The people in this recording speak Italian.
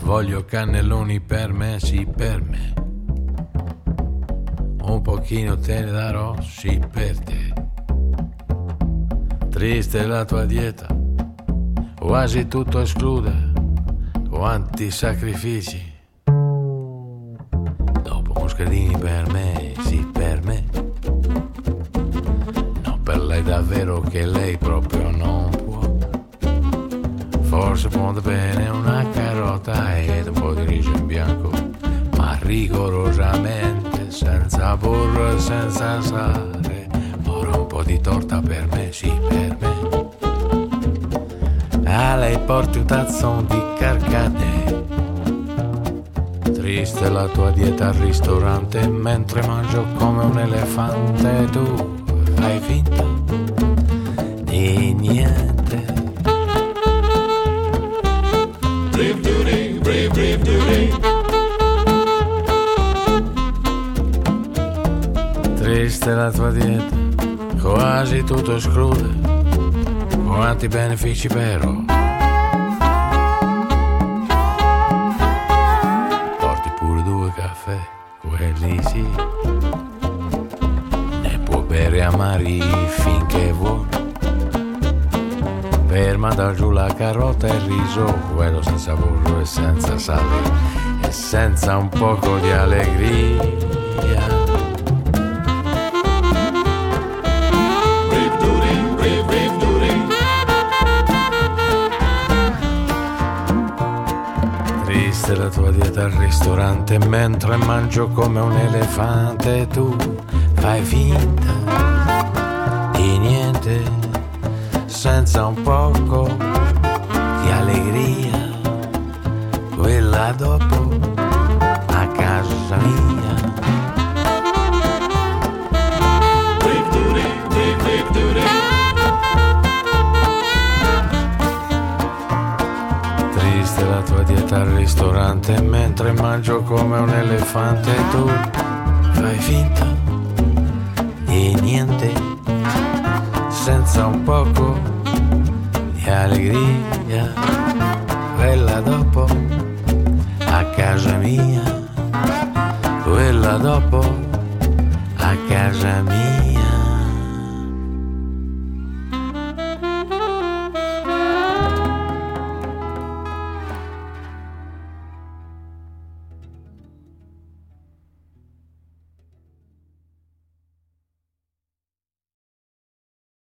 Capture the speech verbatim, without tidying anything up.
Voglio cannelloni per me, sì per me. Un pochino te ne darò, sì per te. Triste la tua dieta, quasi tutto esclude. Quanti sacrifici. Dopo moschedini per me, sì per me. No, per lei davvero che lei proprio non può. Forse può bene una carota ed un po' di riso in bianco, ma rigorosamente senza burro e senza sale. Ora un po' di torta per me, sì per me. A lei porti un tazzone di carcate. Triste la tua dieta al ristorante, mentre mangio come un elefante. Tu fai finta di niente. Brave duty, brave, brave duty. Triste la tua dieta, quasi tutto esclude. Quanti benefici però. Porti pure due caffè, quelli sì. Ne può bere amari finché vuole. Per mandar giù la carota e il riso, quello senza burro e senza sale, e senza un poco di allegria. La tua dieta al ristorante, mentre mangio come un elefante. Tu fai finta di niente, senza un poco di allegria. Quella dopo a casa mia. Brave duty, brave, brave duty. Triste la tua dieta al ristorante, mentre mangio come un elefante. Tu fai finta di niente, senza un poco di allegria. Quella dopo a casa mia. Quella dopo a casa mia.